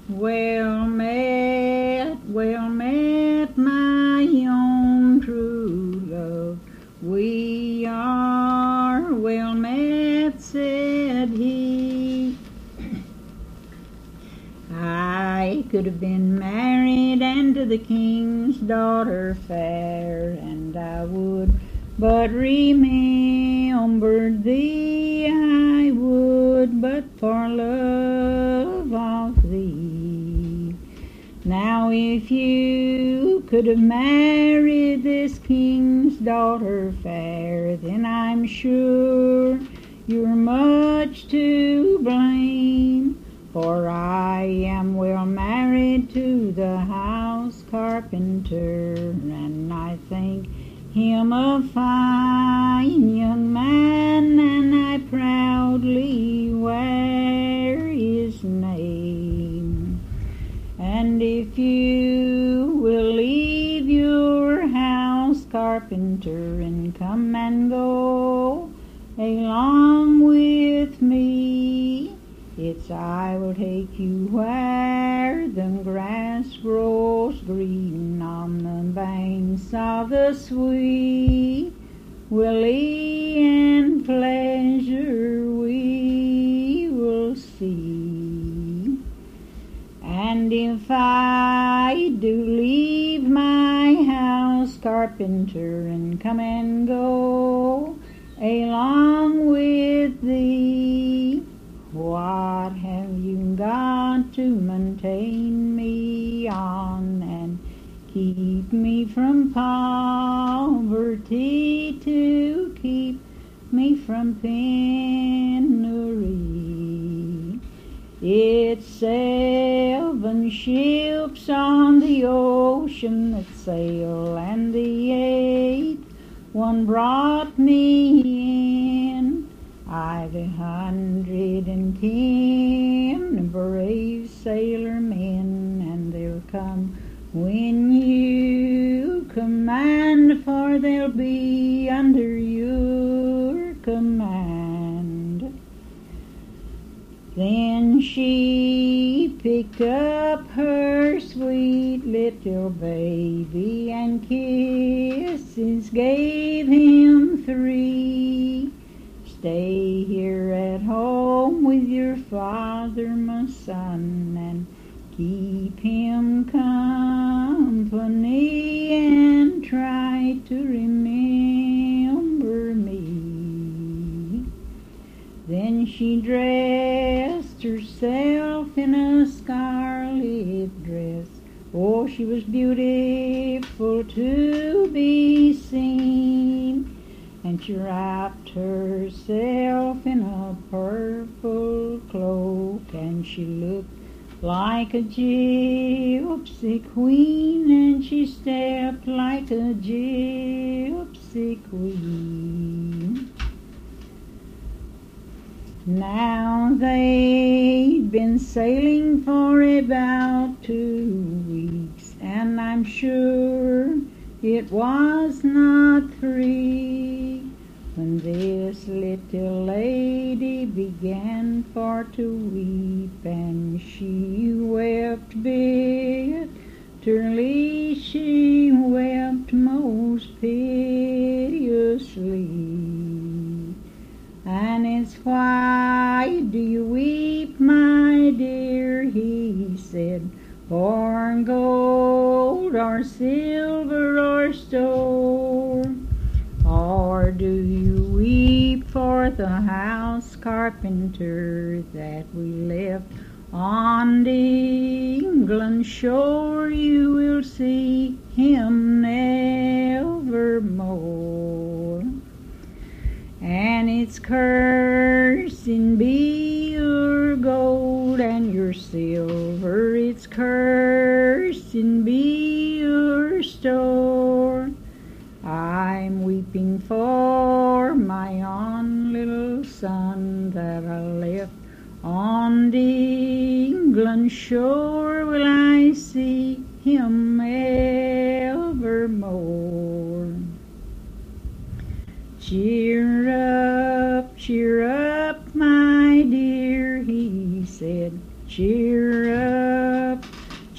well met, my own true love. We are well met, said he. I could have been married unto the king's daughter fair, and I would but remember thee, I would but for love of thee. Now if you could have married this king's daughter fair, then I'm sure you're much to blame. For I am well married to the house carpenter, and I think him a fine young man, and I proudly wear his name. And if you will leave your house carpenter and come and go along with me, it's I will take you where the grass grows green on the banks of the sweet Willie, and pleasure we will see. And if I do leave my house carpenter and come and go along with thee, what have you got to maintain me on and keep me from poverty, to keep me from penury? It's 7 ships on the ocean that sail, and the 8th one brought me in. I've 110 brave sailor men, and they'll come when you command, for they'll be under your command. Then she picked up her sweet little baby, and kisses gave him 3. Stay here at home with your father, my son, and keep him company, and try to remember me. Then she dressed herself in a scarlet dress. Oh, she was beautiful to be seen. And she wrapped herself in a purple cloak, and she looked like a gypsy queen, and she stepped like a gypsy queen. Now they'd been sailing for about 2 weeks, and I'm sure it was not 3, when this little lady began for to weep, and she wept bitterly, she wept most piteously. And it's, why do you weep, my dear, he said, for gold or silver or store? Or do you weep for the house carpenter that we left on the England shore? You will see him nevermore. And it's cursing be your gold and your silver, it's cursing be your store. I'm weeping for my own little son that I left on the England shore. Will I see him evermore? Cheer up, my dear, he said. Cheer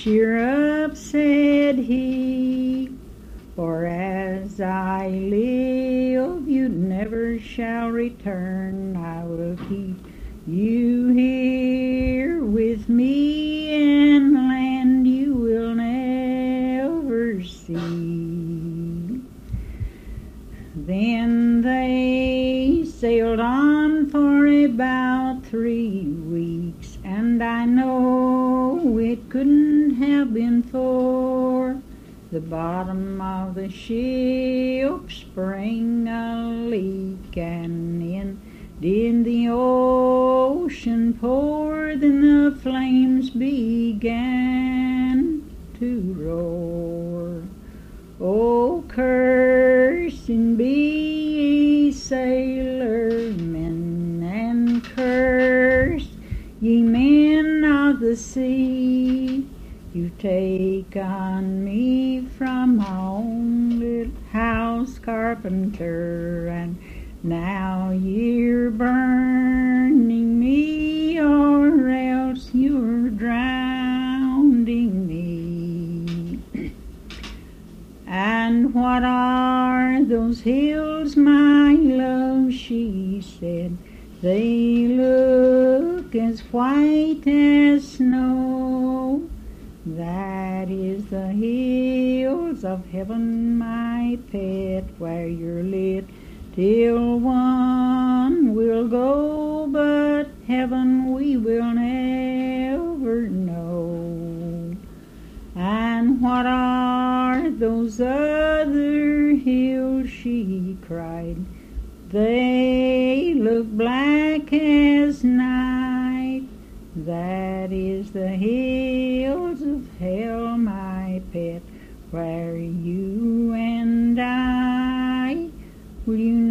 cheer up, said he, for as I live, you never shall return. I will keep you here with me, and land you will never see. Then they sailed on for about 3 weeks, and I know it couldn't have been for the bottom of the ship sprang a leak, and in the ocean poured, then the flames began to roar. Oh, cursed be ye sailormen, and cursed ye men of the sea. You take on me from my own little house carpenter, and now you're burning me, or else you're drowning me. And what are those hills, my love? She said. They look as white as snow. That is the hills of heaven, my pet, where your little one will go, but heaven we will never know. And what are those other hills? She cried. They look black as night. That is the hills of hell, my pet, where you and I will